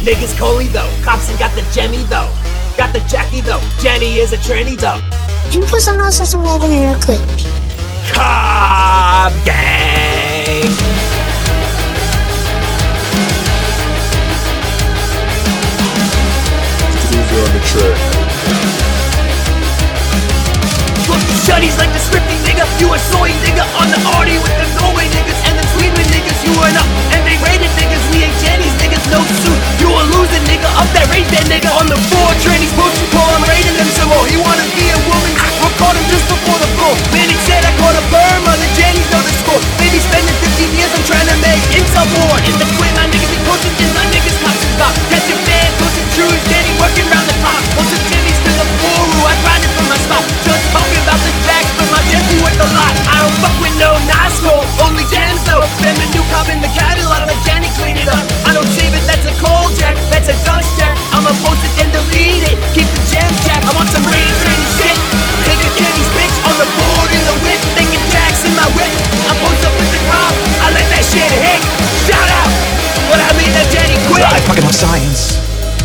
Niggas Coley though, Copson got the Jemmy though, got the Jackie though, Jenny is a tranny though. Imposanno sa sumego nila clip. Cobb Gang! On the track. Shutties like the scripty nigga, you a soy nigga on the Audi with the Norway niggas and the Sweden niggas. You are up and they rated niggas, we ain't Jenny's niggas, no suit. You a loser nigga, up that rate that nigga on the floor. Trannies post you call, I'm rating them some more. He wanna be a woman, we'll call him just before the floor. Man, he said I caught a Burma, the Jennies know the score. Maybe spending 15 years, I'm trying to make insult war. In the twin, my niggas be posting in my niggas cops and stop. Catch your man, posting trues, Jenny working round the clock. Most of Jenny's to the floor, I grind it from my spot. Just talking about the facts, but my Jenny worth a lot. I don't fuck with no Nasco, only jams though. Spend the new cop in the catalog, let Jenny clean it up. I don't save it, that's a cold jack, that's a dust jack. I'ma post it and delete it, keep the jam jack. I want some rain shit. Take a Jenny's bitch on the board in the whip, thinking jacks in my whip. I post up with the cop, I let that shit hit. Shout out, but I made that Jenny quit. I fucking love science.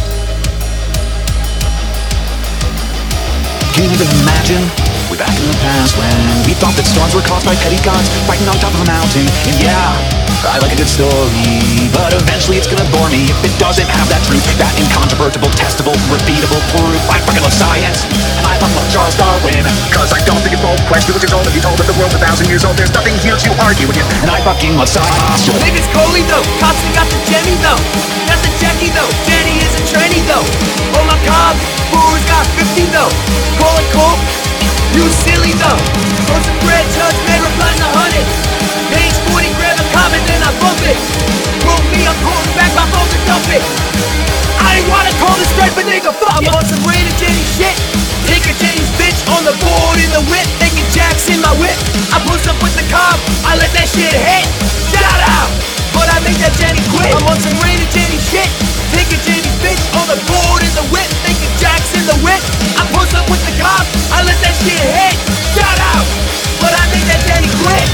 Can you even imagine? Way back in the past when we thought that storms were caused by petty gods fighting on top of a mountain. And yeah, I like a good story, but eventually it's gonna bore me if it doesn't have that truth, that incontrovertible, testable, repeatable proof. I fucking love science, and I love Charles Darwin, cause I don't think it's bold question which is all that you told that the world's 1,000 years old. There's nothing here to argue with you, and I fucking love science. Niggas Coley though, Copson got the Jenny though, got the Jackie though, Jenny is a tranny though. Oh my God, Boo's got 50 though, call it cool, you silly though. Throw some bread, judge, man, replying to 100. Page 40, grab a comment, then I bump it. Roll me, I'm calling back my phone to dump it. I ain't wanna call this straight, but nigga, fuck it. I'm on some rated Jenny shit. Take a Jenny's bitch on the board in the whip, thinking jacks in my whip. I post up with the cop, I let that shit hit. Shout out, but I make that Jenny quit. I'm on some rated Jenny shit. Take a Jenny's bitch on the board in the whip, thinking jacks in the whip. I post up with the cop, I let that shit hit. Shout out, but I make that Jenny quit.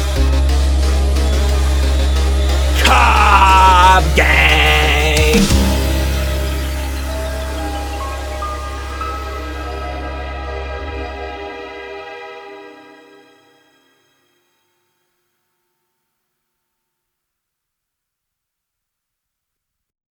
Gang!